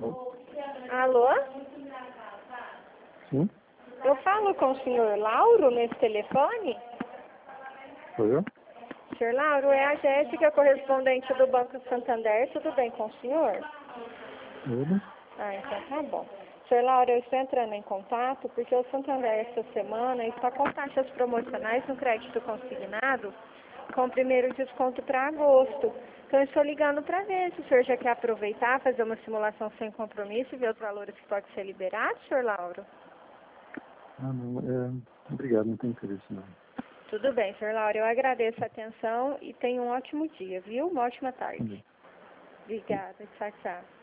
Alô? Sim, Eu falo com o senhor Lauro nesse telefone? sou eu? Senhor Lauro, é a Jéssica, correspondente do Banco Santander. Tudo bem com o senhor? Tudo? Ah, então tá bom. Senhor Lauro, eu estou entrando em contato porque o Santander esta semana está com taxas promocionais no crédito consignado com o primeiro desconto para agosto. Então eu estou ligando para ver se o senhor já quer aproveitar, fazer uma simulação sem compromisso e ver os valores que podem ser liberados, senhor Lauro. Ah, não, obrigado, não tem interesse não. Tudo bem, senhor Lauro, eu agradeço a atenção e tenha um ótimo dia, viu? Uma ótima tarde. Também. Obrigada, tchau, tchau.